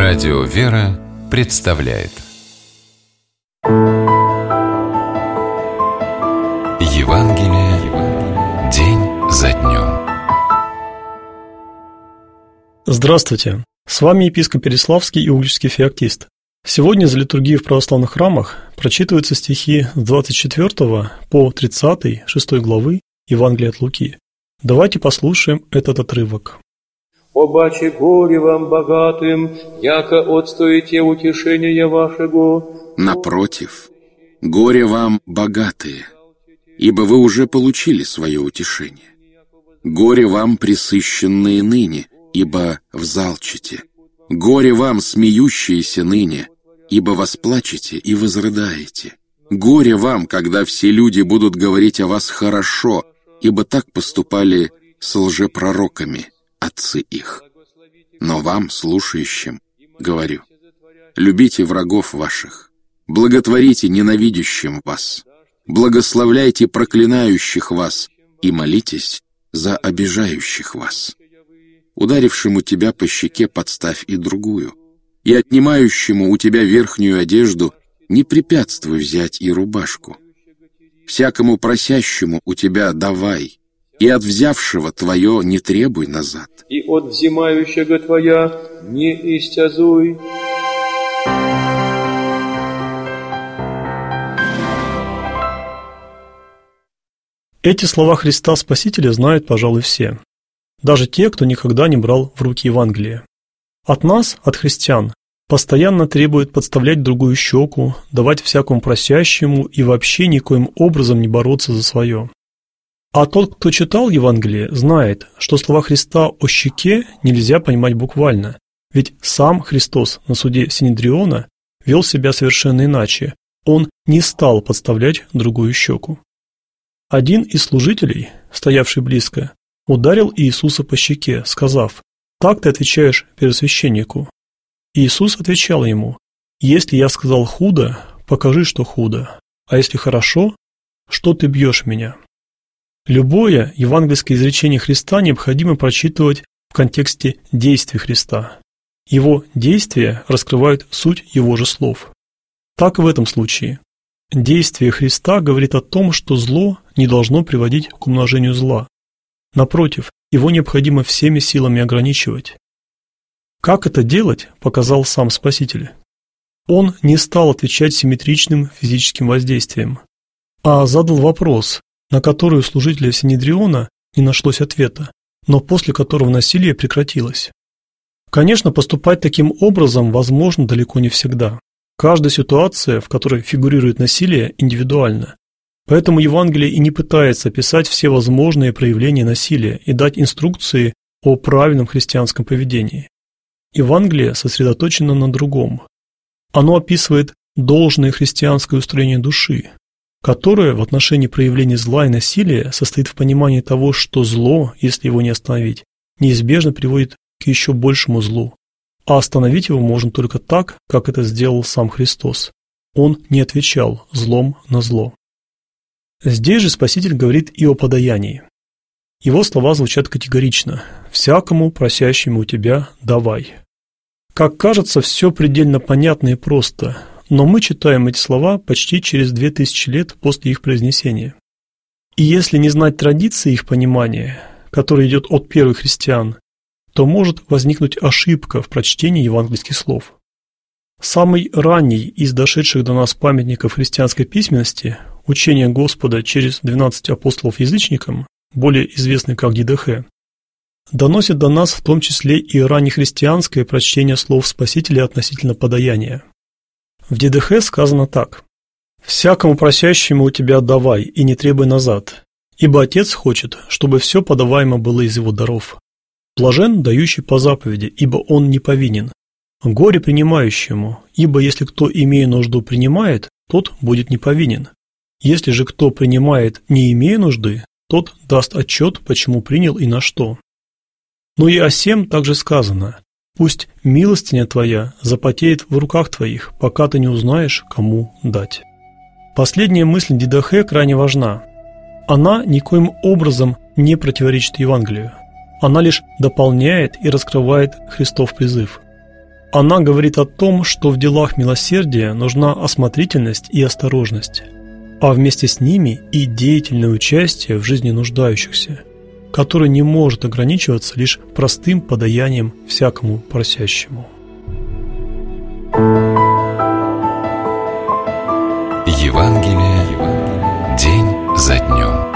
Радио «Вера» представляет Евангелие день за днем. Здравствуйте! С вами епископ Переславский и Угличский феоктист. Сегодня за литургией в православных храмах прочитываются стихи с 24 по 30 6 главы Евангелия от Луки. Давайте послушаем этот отрывок. «Обаче горе вам, богатым, яко отстоите утешения вашего». Напротив, горе вам, богатые, ибо вы уже получили свое утешение. Горе вам, пресыщенные ныне, ибо взалчите. Горе вам, смеющиеся ныне, ибо восплачете и возрыдаете. Горе вам, когда все люди будут говорить о вас хорошо, ибо так поступали с лжепророками, отцы их. Но вам, слушающим, говорю, любите врагов ваших, благотворите ненавидящим вас, благословляйте проклинающих вас и молитесь за обижающих вас. Ударившему тебя по щеке подставь и другую, и отнимающему у тебя верхнюю одежду не препятствуй взять и рубашку. Всякому просящему у тебя давай, и от взявшего твое не требуй назад. И от взимающего твоя не истязуй. Эти слова Христа Спасителя знают, пожалуй, все. Даже те, кто никогда не брал в руки Евангелие. От нас, от христиан, постоянно требуют подставлять другую щеку, давать всякому просящему и вообще никоим образом не бороться за свое. А тот, кто читал Евангелие, знает, что слова Христа о щеке нельзя понимать буквально, ведь сам Христос на суде Синедриона вел себя совершенно иначе, он не стал подставлять другую щеку. Один из служителей, стоявший близко, ударил Иисуса по щеке, сказав: «Так ты отвечаешь первосвященнику». Иисус отвечал ему: «Если я сказал худо, покажи, что худо, а если хорошо, что ты бьешь меня». Любое евангельское изречение Христа необходимо прочитывать в контексте действий Христа. Его действия раскрывают суть Его же слов. Так и в этом случае. Действие Христа говорит о том, что зло не должно приводить к умножению зла. Напротив, его необходимо всеми силами ограничивать. Как это делать, показал сам Спаситель. Он не стал отвечать симметричным физическим воздействием, а задал вопрос, на который у служителя Синедриона не нашлось ответа, но после которого насилие прекратилось. Конечно, поступать таким образом возможно далеко не всегда. Каждая ситуация, в которой фигурирует насилие, индивидуальна. Поэтому Евангелие и не пытается описать все возможные проявления насилия и дать инструкции о правильном христианском поведении. Евангелие сосредоточено на другом. Оно описывает должное христианское устроение души, которое в отношении проявления зла и насилия состоит в понимании того, что зло, если его не остановить, неизбежно приводит к еще большему злу, а остановить его можно только так, как это сделал сам Христос. Он не отвечал злом на зло. Здесь же Спаситель говорит и о подаянии. Его слова звучат категорично: «Всякому просящему у тебя давай». Как кажется, все предельно понятно и просто, но мы читаем эти слова почти через 2000 лет после их произнесения. И если не знать традиции их понимания, которая идет от первых христиан, то может возникнуть ошибка в прочтении евангельских слов. Самый ранний из дошедших до нас памятников христианской письменности, учение Господа через 12 апостолов язычникам, более известный как Дидахе, доносит до нас в том числе и раннехристианское прочтение слов Спасителя относительно подаяния. В Дидахе сказано так: «Всякому просящему у тебя давай, и не требуй назад, ибо Отец хочет, чтобы все подаваемо было из его даров. Блажен, дающий по заповеди, ибо он не повинен. Горе принимающему, ибо если кто, имея нужду, принимает, тот будет не повинен. Если же кто принимает, не имея нужды, тот даст отчет, почему принял и на что. Но и о сем также сказано: пусть милостыня твоя запотеет в руках твоих, пока ты не узнаешь, кому дать». Последняя мысль Дидахе крайне важна. Она никоим образом не противоречит Евангелию. Она лишь дополняет и раскрывает Христов призыв. Она говорит о том, что в делах милосердия нужна осмотрительность и осторожность, а вместе с ними и деятельное участие в жизни нуждающихся, которое не может ограничиваться лишь простым подаянием всякому просящему. Евангелие день за днем.